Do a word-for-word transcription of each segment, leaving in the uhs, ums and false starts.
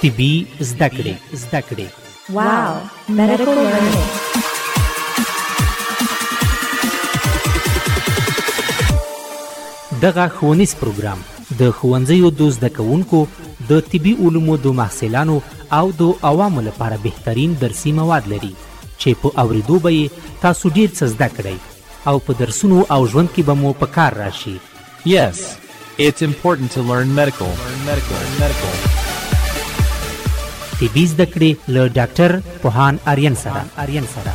طبي زده کړې زده کړې Wow, medical learning. دغه ښوونیز پروګرام د ښوونځیو د زده کوونکو د طبي علومو د محصلانو او د عوامو لپاره بهترین درسي مواد لري چې په اوریدو به یې تاسو ډیر څه زده کړئ او په درسونو او ژوند کې به مو په کار راشي. Yes, it's important to learn medical. Learn medical. Learn medical. طبي زده کړې له ډاکټر پوهان آریان سره آریان سره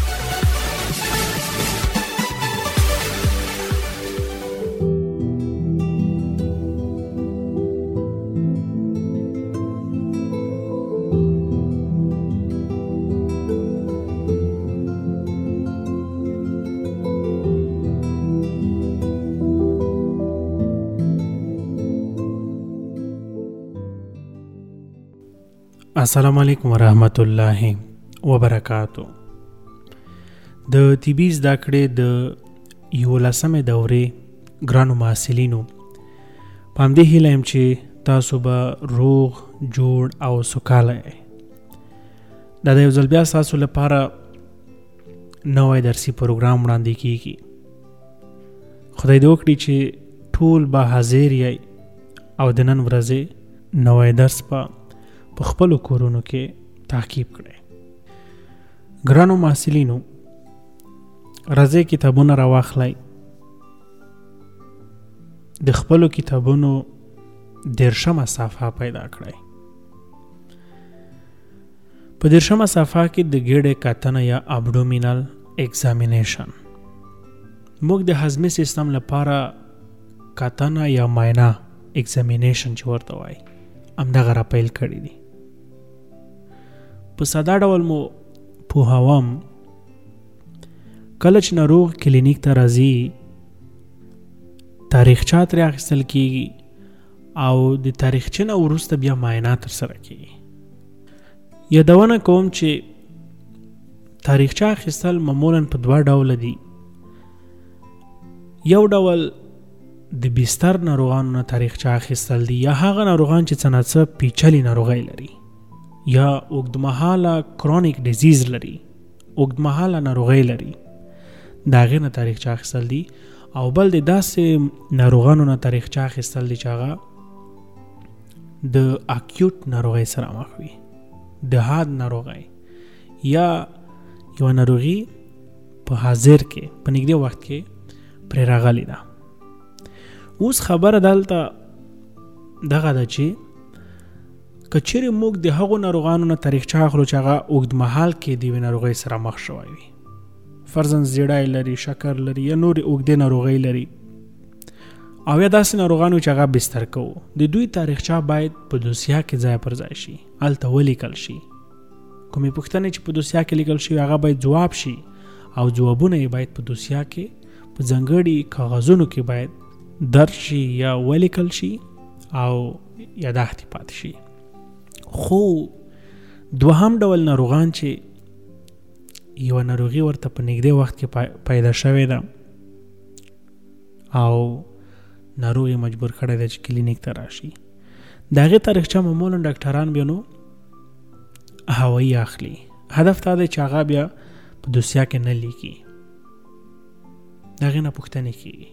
السلام علیکم ورحمت الله وبرکاتو. د طبي زده کړې د یولسمې دورې ګرانو محصلینو، په همدې هیله یم چې تاسو به روغ جوړ او سوکاله یې. دا د یو ځل بیا ستاسو لپاره نوی درسي پروګرام وړاندې کیږي. خدای دې وکړي چې ټول به حاضر یې او د نن ورځې نوی درس په په خپلو کورونو کې تعقیب کړئ. ګرانو محصلینو، راځئ کتابونه راواخلئ. د خپلو کتابونو دېرشمه صفحه پیدا کړئ. په دېرشمه صفحه کې د ګېډې کتنه یا ابډومینل ایگزامینیشن، موږ د هضمي سیستم لپاره کتنه یا معاینه ایگزامینیشن چې ورته وایي همدغه را پیل کړي دي. په ساده ډول مو پوهاوم، کله چې ناروغ کلینیک ته راځي تاریخچه ترې اخیستل کیږي او د تاریخچې نه وروسته بیا معاینه ترسره کیږي. یادونه کوم چې تاریخچه اخیستل معمولا په دوه ډوله دي. یو ډول د بستر ناروغانو نه تاریخچه اخیستل دي، یا هغه ناروغان چې څه نه څه پیچلې ناروغۍ لري یا اوږدمهاله کرونیک ډیزیز لري، اوږدمهاله ناروغۍ لري، د هغې نه تاریخچه اخیستل دي. او بل د داسې ناروغانو نه تاریخچه اخیستل دي چې هغه د اکیوټ ناروغۍ سره مخ وي، د حاد ناروغۍ یا یوه ناروغي په حاضر کې په نږدې وخت کې پرې راغلې ده. اوس خبره دلته دغه ده چې که چیرې موږ د هغو ناروغانو نه تاریخچه اخلو چې هغه اوږدمهال کې د یوې ناروغۍ سره مخ شوی وي، فرضاً زیړی لري، شکر لري یا نورې اوږدې ناروغۍ لري، او یا داسې ناروغانو چې هغه بستر کوو، د دوی تاریخچه باید په دوسیه کې ځای پر ځای شي، هلته ولیکل شي. کومې پوښتنې چې په دوسیه کې لیکل شي هغه باید ځواب شي او ځوابونه یې باید په دوسیه کې په ځانګړي کاغذونو کې باید درج شي یا ولیکل شي او یاداښت پاتې شي. خو دوهم ډول ناروغان چې یوه ناروغي ورته په نږدې وخت کې پیدا شوې ده او ناروغ یې مجبور کړی دی چې کلینیک ته راشي، د هغې تاریخچه معمولا ډاکټران بیا نو هوایي اخلي. هدف دا دی چې هغه بیا په دوسیه کې نه لیکي، د هغې نه پوښتنې کېږي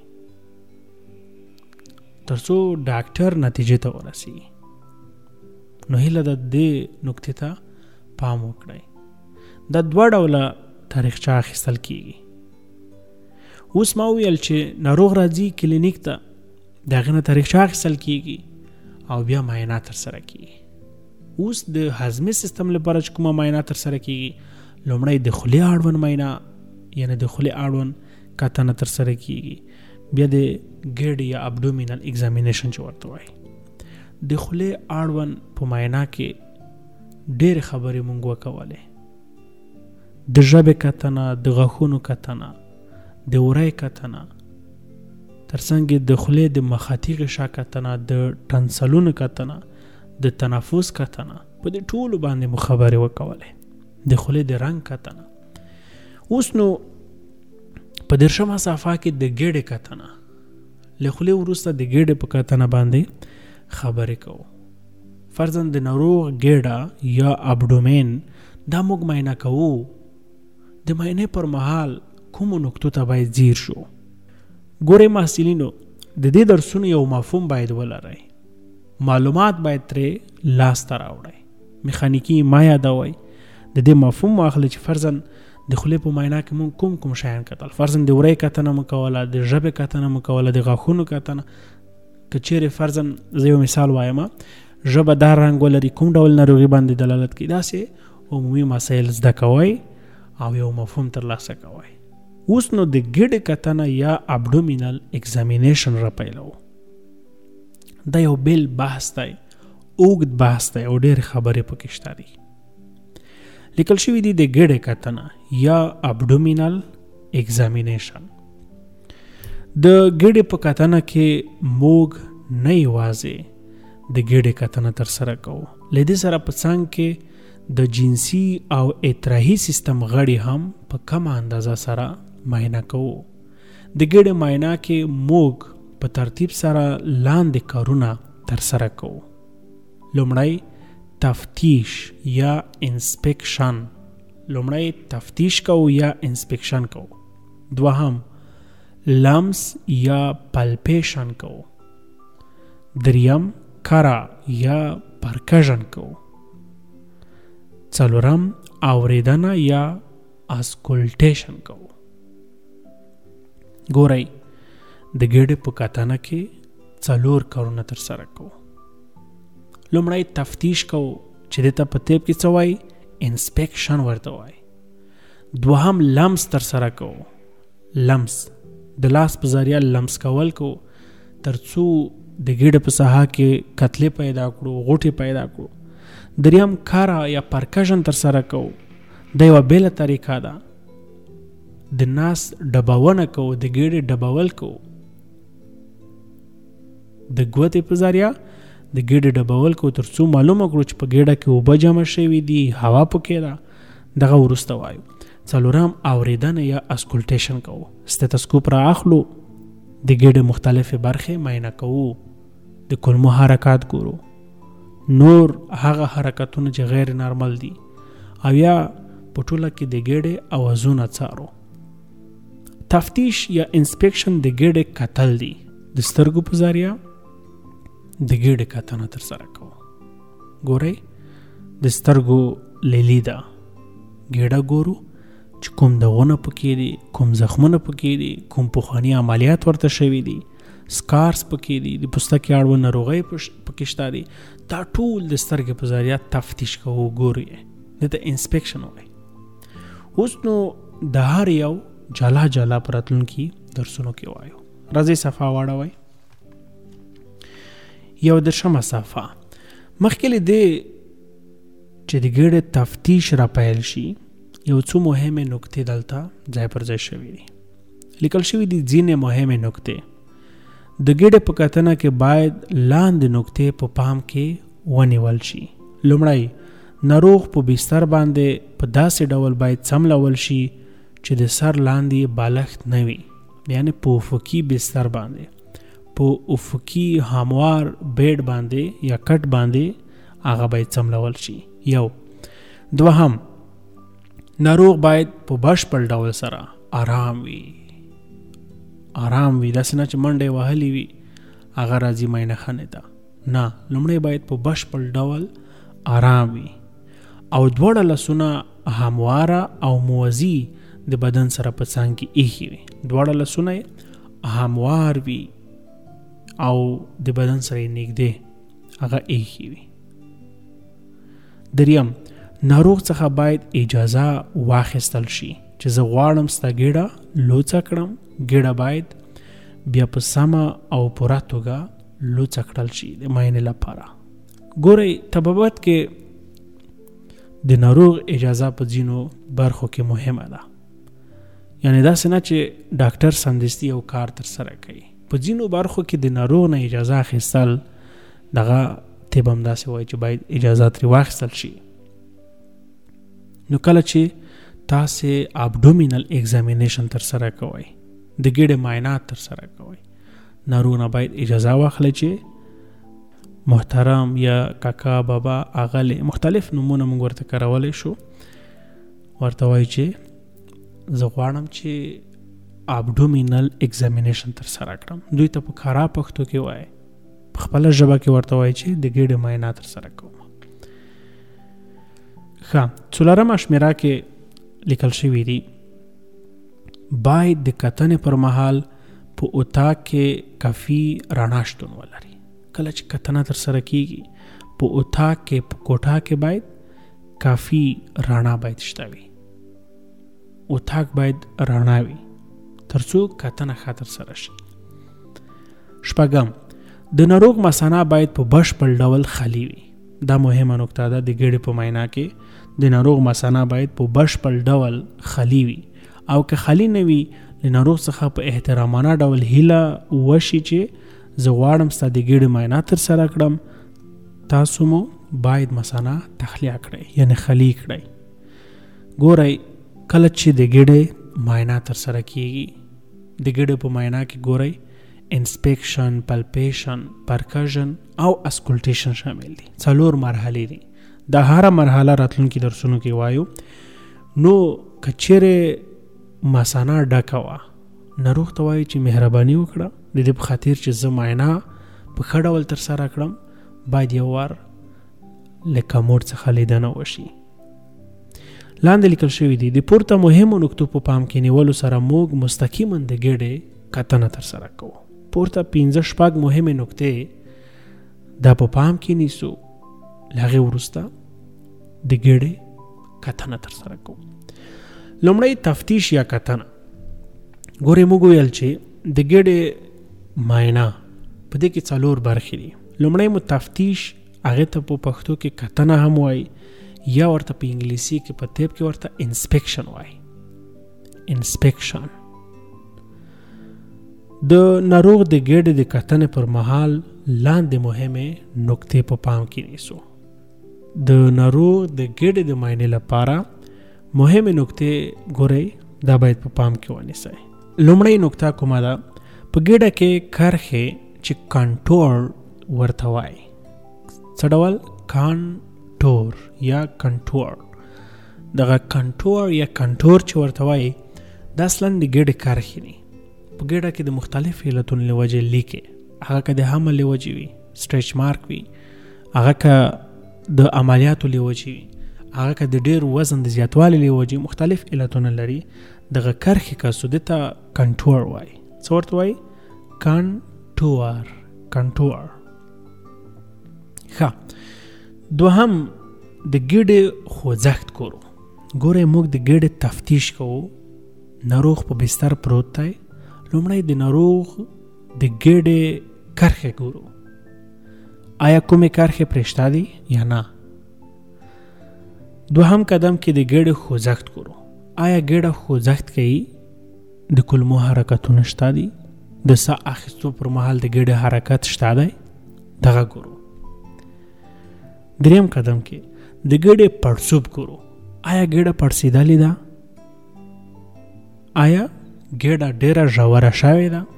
تر څو ډاکټر نتیجې ته ورسي. نو هیله ده دې نکتې ته پام وکړئ. دا دوه ډوله تاریخچه اخیستل کېږي. اوس ما وویل چې ناروغ راځي کلینیک ته، د هغې نه تاریخچه اخیستل کېږي او بیا معاینه ترسره کېږي. اوس د هضمي سیستم لپاره چې کومه معاینه ترسره کېږي، لومړی د خولې اړوند معاینه یعنې د خولې اړوند کتنه ترسره کېږي، بیا د ګېډې یا ابډومینل ایگزامینیشن چې ورته وایي. د خولې اړوند په معاینه کې ډېرې خبرې مونږ وکولې، د ژبې کتنه، د غاښونو کتنه، د وری کتنه، ترڅنګ د خولې د مخاطي غشا کتنه، د ټنسلونو کتنه، د تنفس کتنه، په دې ټولو باندې مو خبرې وکولې، د خولې د رنګ کتنه. اوس نو په دېرشمه صفحه کې د ګېډې کتنه، له خولې وروسته د ګېډې په کتنه باندې خبرې کوو. فرضاً د ناروغ ګیډه یا ابډومین دا موږ معاینه کوو. د معاینې پر مهال کومو نقطو ته باید ځیر شو؟ ګورئ محصلینو، د دې درسونو یو مفهوم باید ولرئ. معلومات باید ترې لاسته راوړئ. میخانیکي ما یادوئ. د دې مفهوم واخلئ چې فرضاً د خولې په معاینه کې موږ کوم کوم شیان کتل. فرضاً د وری کتنه مو کوله، د ژبې کتنه مو کوله، د غاښونو کتنه. که چیرې فرضاً زه یو مثال وایم، ژبه دا رنګ ولري، کوم ډول ناروغي باندې دلالت کوي، داسې عمومي مسایل زده کوئ او یو مفهوم ترلاسه کوئ. اوس نو د ګیډې کتنه یا ابډومینل ایگزامینیشن را پیلو. دا یو بیل بحث دی، اوږد بحث دی او ډېرې خبرې پکې شته دي. لیکل شوي دي د ګیډې کتنه یا ابډومینل ایگزامینیشن. د ګیډې په کتنه کې موږ نه یوازې د ګیډې کتنه ترسره کوو، له دې سره په څنګ کې د جنسي او اطراحي سیستم غړي هم په کمه اندازه سره معاینه کوو. د ګیډې معاینه کې موږ په ترتیب سره لاندې کارونه ترسره کوو. لومړی تفتیش یا انسپیکشن. لومړی تفتیش کوو یا انسپیکشن کوو. دوهم لمس یا پلپیشن کوو. دریم کرا یا پرکژن کوو. څلورم اوریدنه یا اسکولټیشن کوو. ګورئ، د ګیډې په کتنه کې څلور کارونه ترسره کوو. لومړی تفتیش کوو چې دې ته په طب کې څه وایي؟ انسپیکشن ورته وایي. دوهم لمس ترسره کوو. لمس د لاس په ذریعه لمس کول کوو تر څو د ګیډې په ساحه کې کتلې پیدا کړو، غوټې پیدا کړو. دریم کارا یا پرکژن ترسره کوو. دا یوه بیله طریقه ده. د ناس ډباونه کوو، د ګیډې ډبول کوو. د ګوتې په ذریعه د ګیډې ډبول کوو تر څو معلومه کړو چې په ګیډه کې اوبه جمع شوي دي، هوا پکې ده. دغه وروسته وایو. څلورم اوریدنه یا اسکولټیشن کوو. ستیتوسکوپ را اخلو، د ګیډې مختلفې برخې معاینه کوو، د کولمو حرکات ګورو، نور هغه حرکتونه چې غیر نارمل دي، او یا په ټوله کې د ګیډې اوازونه څارو. تفتیش یا انسپیکشن د ګیډې کتل دي. د سترګو په ذریعه د ګیډې کتنه ترسره کوو. ګورئ، د سترګو لیلی ده، ګیډه ګورو چې کوم دغونه پکې دي، کوم زخمونه پکې دي، کوم پخواني عملیات ورته شوي دي، سکارس پکې دي، د پوستکي اړوند ناروغۍ پکې شته دي. دا ټول د سترګې په ذریعه تفتیش کوو، ګورو یې، دته انسپیکشن وایي. اوس نو د هر یو جلا جلا په راتلونکي درسونو کې وایو. راځئ صفحه واړوئ. یو درشمه صفحه. مخکې له دې چې د ګیډې تفتیش را پیل شي، یو څو مهمې نکتې دلته ځای پر ځای شوي دي. لیکل شوي دي ځینې مهمې نکتې. د ګیډې په کتنه کې باید لاندې نکتې په پام کې ونیول شي. لومړی، ناروغ په بستر باندې په داسې ډول باید څملول شي چې د سر لاندې بالښت نه وي، یعنی په افقي بستر باندې، په افقي هموار بیډ باندې یا کټ باندې هغه باید څملول شي. یو. دوهم، ناروغ باید په بشپړ ډول سره آرام وي. آرام وي، داسې نه چې منډې وهلې وي هغه راځي معاینه خانې ته. نه، لومړی باید په بشپړ ډول آرام وي او دواړه لاسونه همواره او موازي د بدن سره په څنګ کې ایښي وي. دواړه لاسونه هموار وي او د بدن سره یې نږدې هغه ایښي وي. دریم، ناروغ څخه باید اجازه واخیستل شي چې زه غواړم ستا ګیډه لوڅه کړم. ګیډه باید بیا په سمه او پوره توګه لوڅه کړل شي د معاینې لپاره. ګورئ، طبابت کې د ناروغ اجازه په ځینو برخو کې مهمه ده. یعنی داسې نه چې ډاکټر سمدستي یو کار ترسره کوي. په ځینو برخو کې د ناروغ نه اجازه اخیستل، دغه طب هم داسې وایي چې باید اجازه ترې واخیستل شي. نو کله چې تاسې ابډومینل ایگزامینیشن ترسره کوئ، د ګیډې معاینات ترسره کوئ، ناروغ نه باید اجازه واخلئ چې محترم یا کاکا بابا اغلی مختلف نمونه موږ ورته کارولی شو. ورته وایي چې زه غواړم چې ابډومینل ایگزامینیشن ترسره کړم. دوی ته په کارا پښتو کې وایي، په خپله ژبه کې ورته وایي چې د ګېډې معاینه ترسره کوم. ښه، څلورمه شمېره کې لیکل شوي دي باید د کتنې پر مهال په اتاق کې کافي رڼا شتون ولري. کله چې کتنه ترسره کیږي په اتاق کې په کوټه کې باید کافي رڼا باید شته وي، اتاق باید رڼا وي ترڅو کتنه ښه ترسره شي. شپږم، د ناروغ مثانه باید په بشپړ ډول خالي وي. دا مهمه نکته ده. د ګېډې په معاینه کې د ناروغ مثانه باید په بشپړ ډول خالي وي، او که خالي نه وي د ناروغ څخه په احترامانه ډول هیله وشي چې زه غواړم ستا د ګېډې معاینه ترسره کړم، تاسو مو باید مثانه تخلیه کړئ، یعنی خالي کړئ. ګورئ، کله چې د ګېډې معاینه ترسره کیږي، د ګېډې په معاینه کې ګورئ انسپیکشن، پلپیشن، پرکشن او اسکولټیشن شامل دي. څلور مرحلې دي. دا هره مرحله راتلونکي درسونو کې وایو. نو که چیرې مثانه ډکه وه، ناروغ ته وایي چې مهرباني وکړه د دې په خاطر چې زه معاینه په ښه ډول ترسره کړم، باید یو وار له کموډ څخه لیدنه وشي. لاندې لیکل شوي دي د پورته مهمو نکتو په پام کې نیولو سره موږ مستقیما د ګېډې کتنه ترسره کوو. پورته پنځه شپږ مهمې نکتې دا په پام کې نیسو، له هغې وروسته د ګېډې کتنه ترسره کوو. لومړی تفتیش یا کتنه. ګورې موږ ویل چې د ګېډې معاینه په دې کې څلور برخې دي. لومړی مو تفتیش، هغې ته په پښتو کې کتنه هم وایي، یا ورته په انګلیسي کې په طب کې ورته انسپیکشن وایي. انسپیکشن د ناروغ د ګېډې د کتنې پر مهال لاندې مهمې نکتې په پام کې نیسو. د ناروغ د ګېډې د معاینې لپاره مهمې نکتې ګورئ، دا باید په پام کې ونیسئ. لومړی نکته کومه ده؟ په ګېډه کې کرښې چې کنټور ورته وایي. څه ډول؟ کانټور یا کنټور. دغه کنټور یا کنټور چې ورته وایي دا اصلا د ګېډې کرښې دي. په ګېډه کې د مختلف علتونو له وجې لیکې، هغه که د حمل له وجې وي، سټریچ مارک وي، هغه که د عملیاتو له وجې وي، هغه که د ډېر وزن د زیاتوالي له وجې مختلف علتونه لري، دغه کرښې کسو دې ته کنټور وایي. څه ورته وایي؟ کنټور. کنټور. ښه، دوهم د ګېډې خوځښت ګورو. ګورئ، موږ د ګېډې تفتیش کوو. ناروغ په بستر پروت دی. لومړی د ناروغ د ګېډې کرښې ګورو. آیا کومې کرښې پرې شته دي یا نه؟ دوهم قدم کې د ګېډې خوځښت ګورو. آیا ګېډه خوځښت کوي؟ د کولمو حرکتونه شته دي؟ د ساه اخیستو پر مهال د ګېډې حرکت شته دی؟ دغه ګورو. دریم قدم کې د ګېډې پړسوب ګورو. آیا ګېډه پړسېدلې ده؟ آیا ګېډه ډېره ژوره شوې ده؟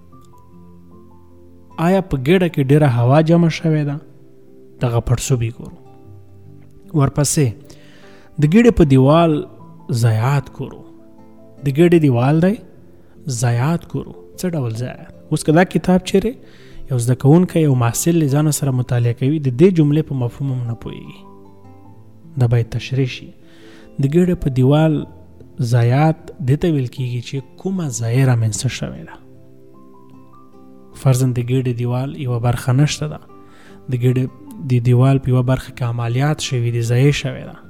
آیا په ګېډه کې ډېره هوا جمع شوې ده؟ دغه پړسوب یې ګورو. ورپسې د ګېډې په دیوال ضایعات ګورو. د ګېډې دیوال دی، ضایعات ګورو. څه ډول ضایعات؟ اوس که دا کتاب چیرې یو زده کوونکی یو محصل له ځانه سره مطالعه کوي، د دې جملې په مفهوم هم نه پوهېږي. دا باید تشریح شي. د ګېډې په دیوال ضایعات دې ته ویل کېږي چې کومه ضایع رامنځته شوې ده. فرضاً د ګېډې دیوال یوه برخه نشته ده، د ګېډې د دیوال په یوه برخه کې عملیات شوي دي، ضایع شوې ده،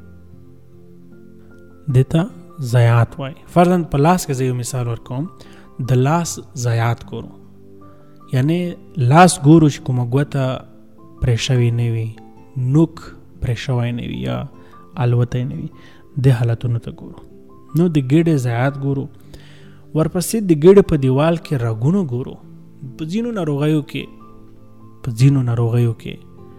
دې ته ضایعات وایي. فرضاً په لاس کې زه یو مثال ورکوم. د لاس ضایعات ګورو، یعنی لاس ګورو چې کومه ګوته پرې شوې نه وي، نوک پرې شوی نه وي یا الوتی نه وي، دې حالتونو ته ګورو. نو د ګېډې ضایعات ګورو. ورپسې د ګېډې په دیوال کې رګونه ګورو. په ځینو ناروغیو کې په ځینو ناروغیو کې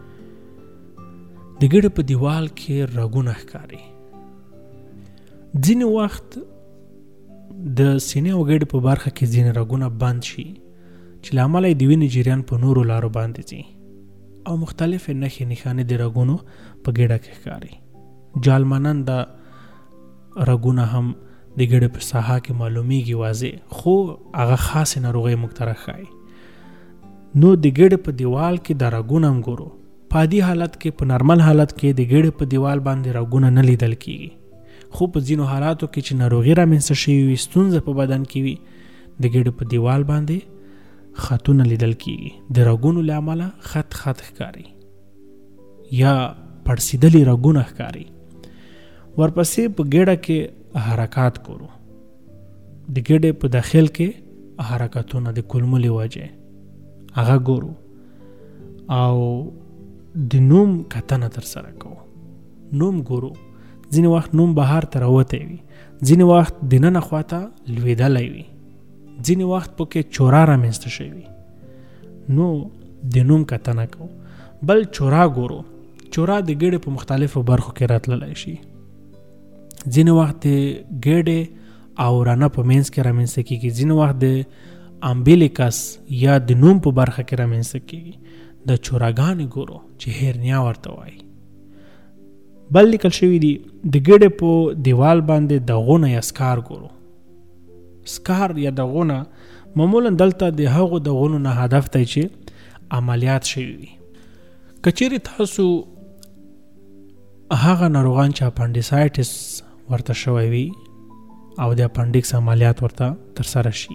د ګېډې په دیوال کې رګونه ښکاري. ځینې وخت د سینې او ګېډې په برخه کې ځینې رګونه بند شي چې له امله یې د وینې جریان په نورو لارو باندې ځي، او مختلف نښې نښانې د رګونو په ګېډه کې ښکاري. جالمانند د رګونه هم د ګېډې په ساحه کې معلومیږي واضح، خو هغه خاصې ناروغۍ موږ ته راښایي. نو د ګېډې په دیوال کې د رګونه هم ګورو. په عادي حالت کې، په نارمل حالت کې د ګېډې په دیوال باندې رګونه نه لیدل کیږي، خو په ځینو حالاتو کې چې ناروغي رامنځته شوې وي، ستونزه په بدن کې وي، د ګېډې په دیوال باندې خطونه لیدل کیږي. د رګونو له امله خط خط ښکاري یا پړسېدلي رګونه ښکاري. ورپسې په ګېډه کې حرکات ګورو. د ګېډې په داخل کې حرکتونه د کولمو له وجې هغه ګورو، او د نوم کتنه ترسره کوو. نوم ګورو، ځینې وخت نوم بهر ته راوتی وي، ځینې وخت دننه خواته لوېدلی وي، ځینې وخت پکې چوره رامنځته شوي. نو د نوم کتنه کوو. بل چوره ګورو. چوره د ګېډې په مختلفو برخو کې راتللی شي. ځینې وخت د ګېډې او رانه په منځ کې رامنځته کېږي، ځینې وخت د امبیلیکس یا د نوم په برخه کې رامنځته کېږي. د چوراګانې ګورو چې هرنیا ورته وایي. بل لیکل شوي دي د ګېډې په دیوال باندې دغونه یا سکار ګورو. سکار یا دغونه معمولا دلته د هغو دغونو نه هدف دی چې عملیات شوي وي. که چیرې تاسو هغه ناروغان چې اپنډیسایټس ورته شوی وي او د اپنډکس عملیات ورته ترسره شي،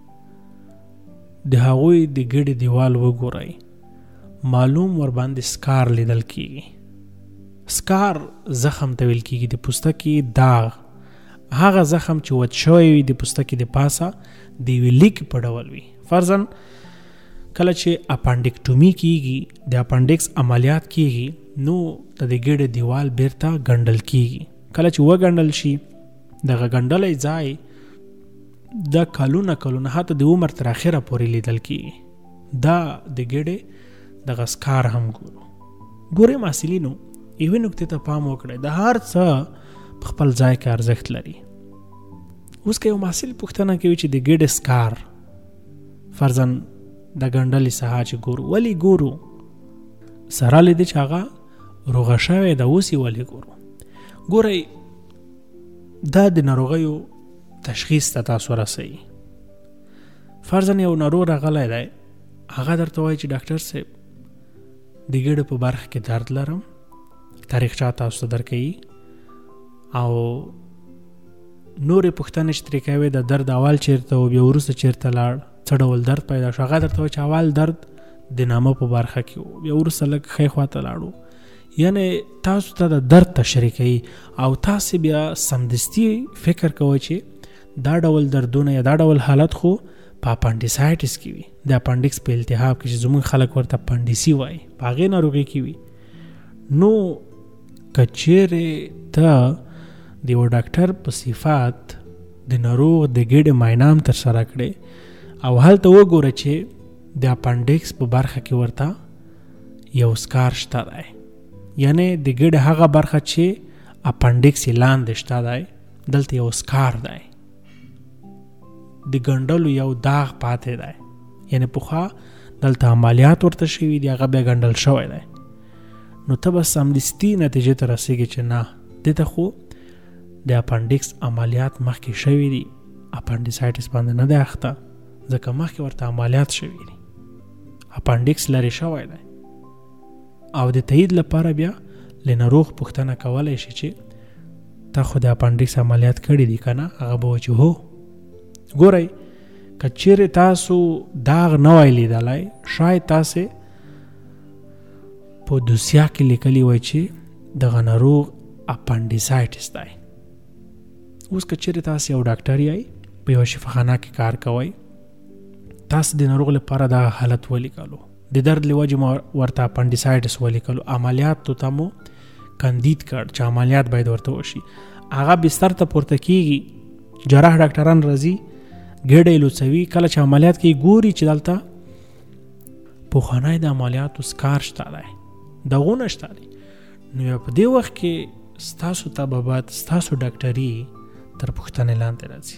د هغوی د ګېډې دیوال وګورئ، معلوم ور باندې سکار لیدل کیږي. سکار زخم ته ویل کیږي، د پوستکي داغ. هغه زخم چې وچ شوی وي د پوستکي د پاسه د یوې لیک په ډول وي. فرضاً کله چې اپنډکټومي کیږي، د اپنډکس عملیات کیږي، نو د ګېډې دیوال بیرته ګنډل کیږي. کله چې وګنډل شي، دغه ګنډلی ځای د کلونه کلونه حتی د عمر تر اخره پورې لیدل کیږي. دا د ګېډې دغه سکار هم ګورو. ګورئ محصلینو، یوې نکتې ته پام وکړئ، د هر څه په خپل ځای کې ارزښت لري. اوس که یو محصل پوښتنه کوي چې د ګېډې سکار فرضاً د ګنډلې ساحه چې ګورو، ولې ګورو؟ سره له دې چې هغه روغه شوې ده، اوس یې ولې ګورو؟ ګورئ، دا د ناروغیو تشخیص ته تاسو رسوي. فرضاً یو ناروغ راغلی دی، هغه درته وایي چې ډاکټر صاحب د ګېډې په برخه کې درد لرم، تاریخچه تاسو ته درکوي او نورې پوښتنې چې ترې کوي د درد اول چیرته و، بیا وروسته چیرته لاړ، څه ډول درد پیدا شو. هغه درته وایي چې اول درد د نامه په برخه کې و، بیا وروسته لږ ښی خواته لاړو. یعنی تاسو ته د درد تشریح کوي او تاسو بیا سمدستي فکر کوئ چې دا ډول دردونه یا دا ډول حالت خو په اپنډیسایټس کې وي، د اپنډکس په التهاب کې چې زموږ خلک ورته اپنډیسي وایي، په هغې ناروغۍ کې وي. نو که چیرې ته د یو ډاکټر په صفت د ناروغ د ګېډې معاینه هم ترسره کړې او هلته وګوره چې د اپنډکس په برخه کې ورته یو سکار شته دی، یعنی د ګېډې هغه برخه چې اپنډکس یې لاندې شته دی، دلته یو سکار دی، د ګنډلو یو داغ پاتې دی، یعنی پخوا دلته عملیات ورته شوي دي، هغه بیا ګنډل شوی دی. نو ته به سمدستي نتیجې ته رسېږي چې نه، دته خو د اپنډکس عملیات مخکې شوي دي، اپنډیسایټس باندې نه دی اخته، ځکه مخکې ورته عملیات شوي دي، اپنډکس لرې شوی دی. او د تایید لپاره بیا له ناروغ پوښتنه کولی شي چې تا خو د اپنډکس عملیات کړي دي که نه؟ هغه به وایي چې هو. ګورئ، که چیرې تاسو داغ نه وای لیدلی، شاید تاسې په دوسیه کې لیکلی وای چې دغه ناروغ اپنډیسایټس دی. اوس که چیرې تاسو یو ډاکټر یای، په یوه شفاخانه کې کار کوئ، تاسو د ناروغ لپاره دا حالت ولیکلو، د درد له وجې مو ورته اپنډیسایټس ولیکلو، عملیاتو ته مو کاندید کړ چې عملیات باید ورته وشي. هغه بستر ته پورته کیږي، جراح ډاکټران راځي، ګېډه یې لوڅوي، کله چې عملیات کوي ګوري چې دلته پوخانی د عملیاتو سکار شته دی، دغونه شته دی. نو په دې وخت کې ستاسو طبابت، ستاسو ډاکټري تر پوښتنې لاندې راځي.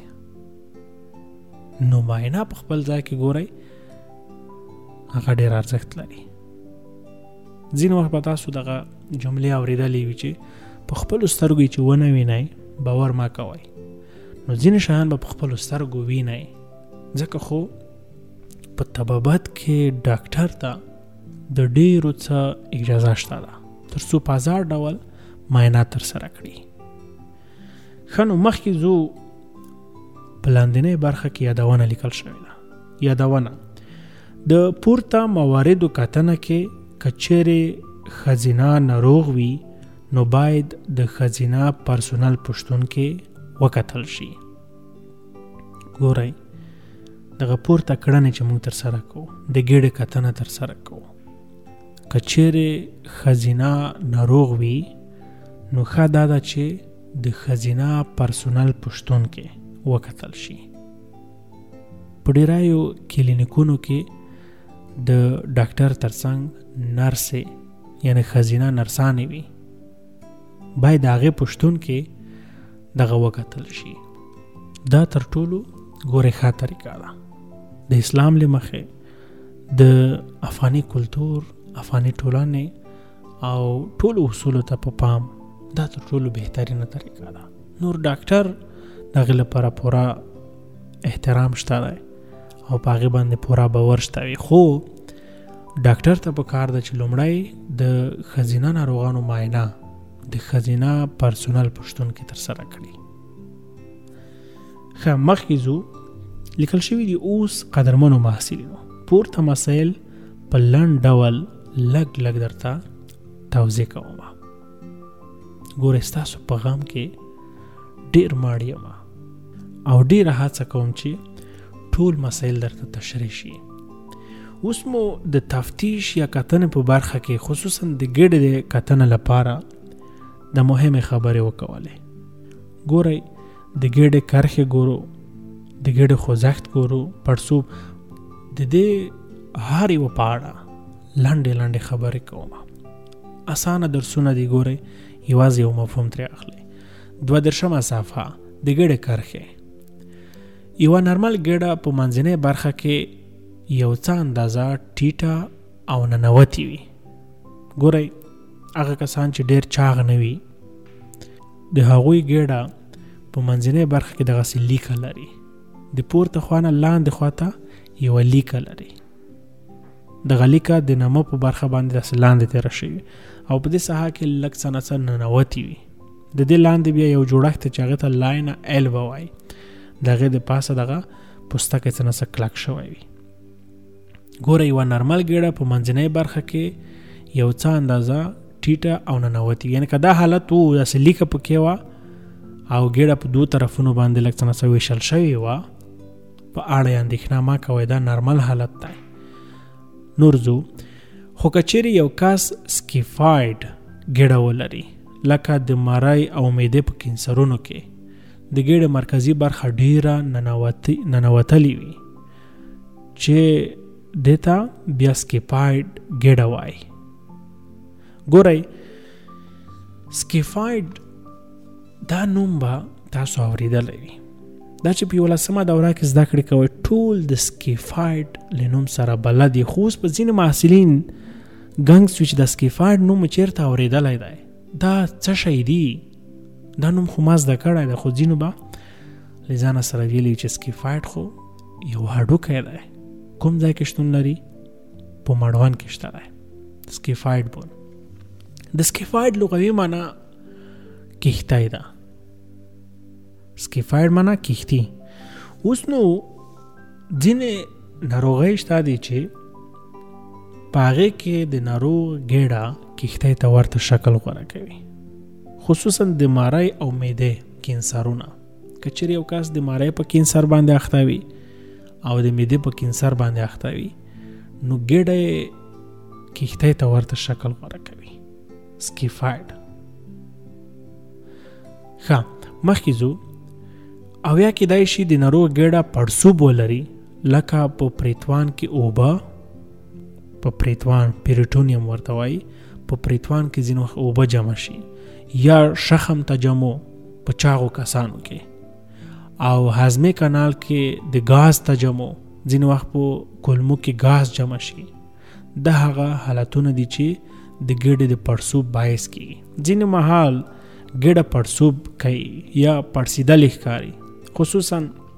نو معاینه په خپل ځای کې ګورئ، هغه ډېر ارزښت لري. ځینې وخت به تاسو دغه جملې اورېدلې وي چې په خپلو سترګو چې ونه وینئ باور ما کوئ، نو ځینې شیان به په خپلو سترګو وینئ، ځکه خو په طبابت کې ډاکټر ته د ډېرو څه اجازه شته ده تر څو په ازاد ډول معاینات ترسره کړي. ښه نو مخکې ځو په لاندنۍ برخه کې یادونه لیکل شوې ده. یادونه د پورته مواردو کتنه کې که چیرې ښځینه ناروغ وي نو باید د ښځینه پرسونل پوښتون کې وکتل شي. ګورئ دغه پورته کړنې چې موږ ترسره کوو د ګېډې کتنه ترسره کوو، که چیرې ښځینه ناروغ وي نو ښه دا ده چې د ښځینه پرسونل پوښتون کې وکتل شي. په ډېرایو کلینیکونو کې د ډاکټر ترڅنګ نرسې یعنی ښځینه نرسانې وي، باید د هغې پوښتون کې دغه وکتل شي. دا تر ټولو ګورې ښه طریقه ده. د اسلام له مخې د افغاني کلتور، افغاني ټولنې او ټولو اصولو ته په پام دا تر ټولو بهترینه طریقه ده. نور ډاکټر د هغې لپاره پوره احترام شته دی او په هغې باندې پوره باور شته وي، خو ډاکټر ته په کار ده چې لومړی د ښځینه ناروغانو معاینه د ښځینه پرسونل پوښتون کې ترسره کړي. ښه مخکې ځو. لیکل شوي دي اوس قدرمنو محصلینو پورته مسایل په لنډ ډول لږ لږ درته توضیح کوم. ګورئ ستاسو په غم کې ډېر ماړ یم او ډېره هڅه کوم چې ټول مسایل درته تشریح شي. اوس مو د تفتیش یا کتنې په برخه کې خصوصا د ګېډې د کتنې لپاره د مهمې خبرې وکولې. ګورئ د ګېډې کرښې ګورو، د ګېډې خوځښت ګورو، پړسوب، د دې هر یوه په اړه لنډې لنډې خبرې کوم. اسانه درسونه دي. ګورئ یوازې یو مفهوم ترې اخلئ. دوه دېرشمه صفحه د ګېډې کرښې. یوه نرمل ګېډه په منځنۍ برخه کې یو څه اندازه ټیټه او ننوتې وي. ګورئ هغه کسان چې ډېر چاغ نه وي د هغوی ګېډه په منځنۍ برخه کې دغسې لیکه لري، د پورته خوا نه لاندې خواته یوه لیکه لري. دغه لیکه د نمه په برخه باندې داسې لاندې تېره شوي او په دې ساحه کې لږ څه نه څه ننوتې وي. د دې لاندې بیا یو جوړښت چې هغې ته لاینه ایلوه وایي، د هغې د پاسه دغه پوستکی څه نه څه کلک شوی وي. ګوره یوه نرمل ګېډه په منځنۍ برخه کې یو څه اندازه ټیټه او ننوتې، یعنې که دا حالت و داسې لیکه پکې وه او ګېډه په دوو طرفونو باندې لږ څه نه څه ویشل شوې وه، په اړه یې اندېښنه مه کوئ، دا نرمل حالت دی. نور ځو. خو که چیرې یو کس سکیفاید ګېډه ولري لکه د مرۍ او معدې په کینسرونو کې د ګېډې مرکزي برخه ډیره ننوتلې وي چې دې ته بیا سکیفاید ګېډه وایي. ګورئ سکیفاید دا نوم به تاسو اورېدلی وي. دا چې په یولسمه دوره کې زده کړې کوئ ټول د سکیفاید له نوم سره بلد دي، خو اوس په ځینې محصلین ګنګ سوي چې د سکیفاید نوم چېرته اورېدلی دی، دا څه شی دی، دا نوم خو ما زده کړی دی، خو ځینو به له ځانه سره ویلي چې سکیفاید خو یو هډوکی دی. کوم ځای کې شتون لري؟ په مړوند کې شته دی سکیفاید بون. د سکیفاید لغوي معنا کښتی ده. سکیفاید معنا کښتي. اوس نو ځینې ناروغۍ شته دي چې په هغې کې د ناروغ ګېډه کښتۍ ته ورته شکل غوره کوي، خصوصا د مارۍ او معدې کینسرونه. که چېرې یو کس د مارۍ په کینسر باندې اخته وي او د معدې په کینسر باندې اخته وي نو ګېډه یې کښتۍ ته ورته شکل غوره کوي، سکیفاید. ښه مخکې ځو. او یا کېدای شي د ناروغ ګېډه پړسوب ولري لکه په پریتوان کې اوبه، په پریتوان پیریټونیم ورته وایي، په پریتوان کې ځینې وخت اوبه جمع شي، یا شخم تجمع په چاغو کسانو کې، او هضمي کانال کې د ګاز تجمع ځینې وخت په کولمو کې ګاز جمع شي. د هغه حالتونه دي چې د ګېډې د پړسوب باعث کیږي. ځینې مهال ګېډه پړسوب کوي یا پړسېدلې ښکاري، خصوصا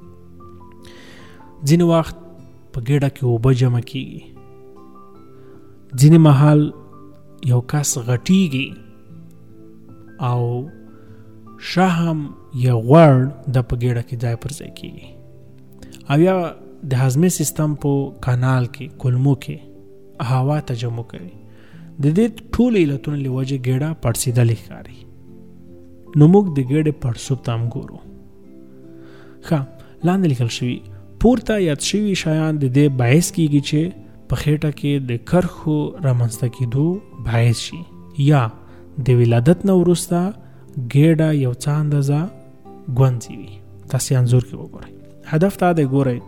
ځینې وخت په ګېډه کې اوبه جمع کیږي. ځینې مهال یو کس غټیږي او شهم یا غوړ د په ګېډه کې ځای پر ځای کیږي، او یا د هضمي سیستم په کانال کې کولمو کې هوا تجمع کوي. د دې ټولو علتونو له وجې ګېډه پړسېدلې ښکاري. نو موږ د ګېډې پړسوب ته هم ګورو. ښه، لاندې لیکل شوي پورته یاد شوي شیان د دې باعث کیږي چې په خېټه کې د کرښو رامنځته کېدو باعث شي، یا د ولادت نه وروسته ګېډه یو څه اندازه ګونځې وي. تاسې انځور کې وګورئ. هدف دا دی ګورئ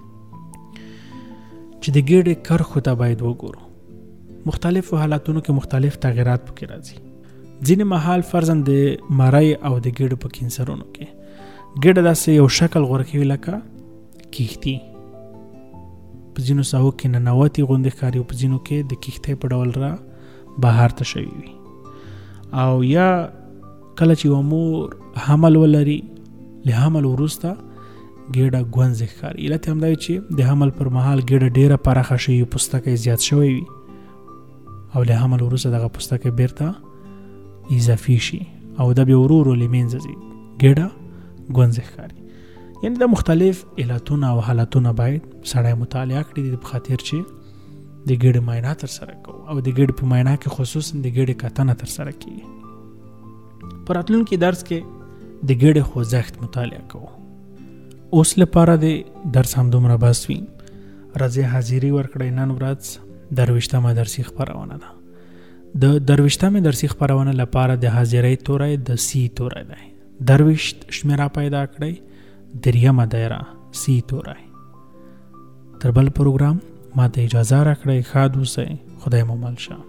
چې د ګېډې کرښو ته باید وګورو. مختلفو حالاتونو کې مختلف تغیرات پکې راځي. ځینې مهال فرضاً د مرۍ او د ګېډو په کینسرونو کې ګېډه داسې یو شکل غوره کوي لکه کیښتي. په ځینو ساحو کې ننوتې غوندې ښکاري او په ځینو کې د کیښتۍ په ډول را بهر ته شوي وي. او یا کله چې یوه مور حمل ولري، له حمل وروسته ګېډه ګونځې ښکاري. علت یې همدا وي چې د حمل پر مهال ګېډه ډېره پراخه شوي، پوستکی زیات شوی وي، او له حمل وروسته دغه پوستکی بیرته اضافي شي او دا بیا ورو ورو له منځه ځي، ګېډه ګونځې ښکاري. یعنې دا مختلف علتونه او حالتونه باید سړی مطالعه کړي په خاطر چې د ګېډې معاینه ترسره کوو، او د ګېډې په معاینه کې خصوصا د ګېډې کتنه ترسره کیږي. په راتلونکي درس کې د ګېډې خوځښت مطالعه کوو. اوس لپاره د درس همدومره بس وي. راځئ حاضري ورکړئ. نن ورځ درویشتمه درسي خپرونه ده. د درویشتمې درسي خپرونه لپاره د حاضرۍ توری د سی توری دی. درویشت شمیره پیدا کړئ، دریمه دایره سی توری. تر بل پروګرام ما ته اجازه راکړئ. ښاد اوسئ. خدای مو مل شه.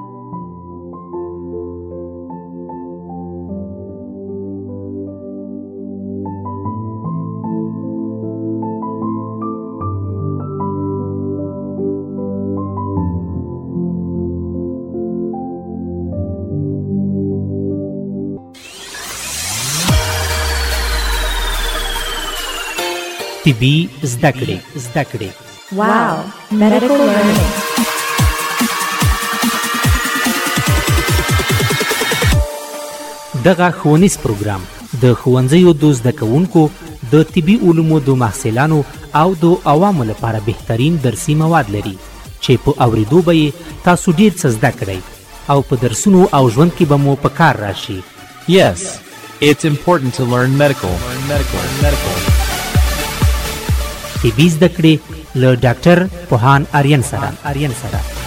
طبي زده کړې زده کړې Wow, medical learning. دغه ښوونیز پروګرام د ښوونځیو د زده کوونکو د طبي علومو د محصلانو او د عوامو لپاره بهترین درسي مواد لري چې په اورېدو به یې تاسو ډېر څه زده کړئ او په درسونو او ژوند کې به مو په کار راشي. Yes, it's important to learn medical. Learn medical. Medical. طبي زده کړې له ډاکټر پوهان آریان سره آریان سره